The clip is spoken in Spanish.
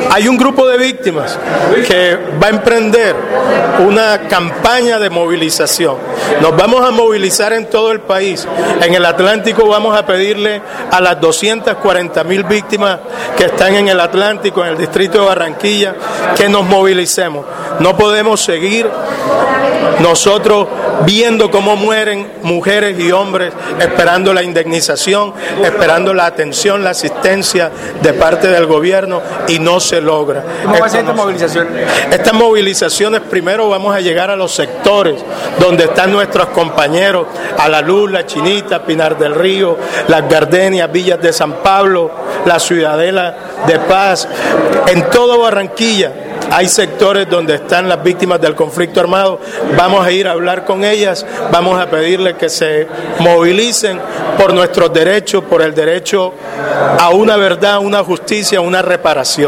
Hay un grupo de víctimas que va a emprender una campaña de movilización. Nos vamos a movilizar en todo el país. En el Atlántico vamos a pedirle a las 240,000 víctimas que están en el Atlántico, en el distrito de Barranquilla, que nos movilicemos. No podemos seguir nosotros viendo cómo mueren mujeres y hombres, esperando la indemnización, esperando la atención, la asistencia de parte del gobierno, y no se logra. ¿Cómo va a ser esta movilización? Estas movilizaciones, primero vamos a llegar a los sectores donde están nuestros compañeros, a La Luz, La Chinita, Pinar del Río, Las Gardenias, Villas de San Pablo, la Ciudadela de Paz, en todo Barranquilla. Hay sectores donde están las víctimas del conflicto armado. Vamos a ir a hablar con ellas, vamos a pedirles que se movilicen por nuestros derechos, por el derecho a una verdad, una justicia, una reparación.